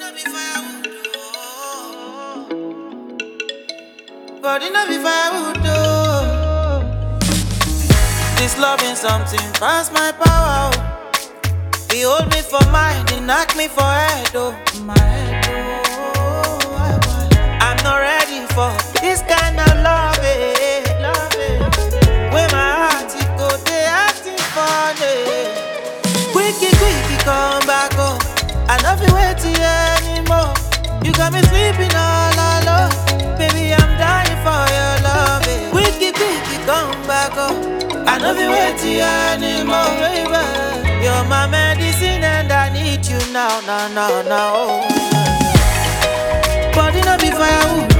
be firewood, body no be firewood, This loving something past my power, He hold me for mind, He knock me for head, my head, I'm not ready for this kind of love, When my heart it go, they acting funny. Quicky, come back home. I love you waiting anymore. You got me sleeping all alone. Baby, I'm dying for your love. Quicky, come back home. I love you waiting anymore, baby. You're my medicine and I need you now. Body no be firewood,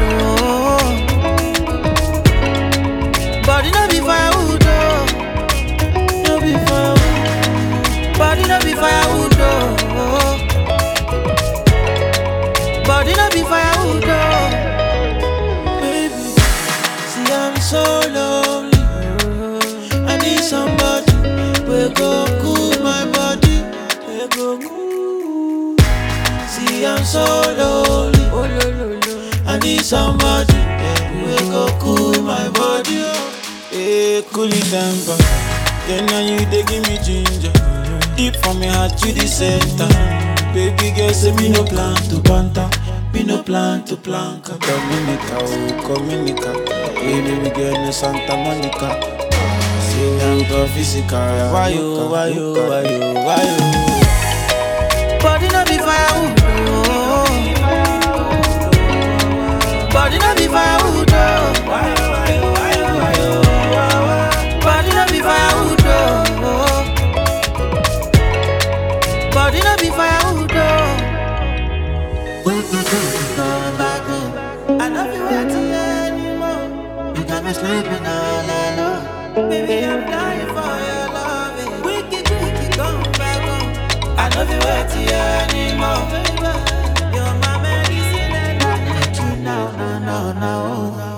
Body no be firewood, no be firewood. Body no be firewood, Body no be firewood, Baby, see I'm so lonely. I need somebody we go cool my body. We go cool. See I'm so lonely. I need somebody we go cool my body. Hey, cool it temper. Then now you they give me ginger. Deep from my heart to the center. Baby girl say me no plan to banter. Me no plan to planka. Dominica, oh Dominica. Hey baby girl no Santa Monica. Say I'm go physical. Why you? Body no be firewood, Body no be firewood, Body no be firewood, Body no be firewood, When you come back home, I love you waiting anymore. You got me sleeping all alone. Baby, I'm dying for your love. Quicky, come back home. I love you waiting anymore. You're my medicine and I need you now.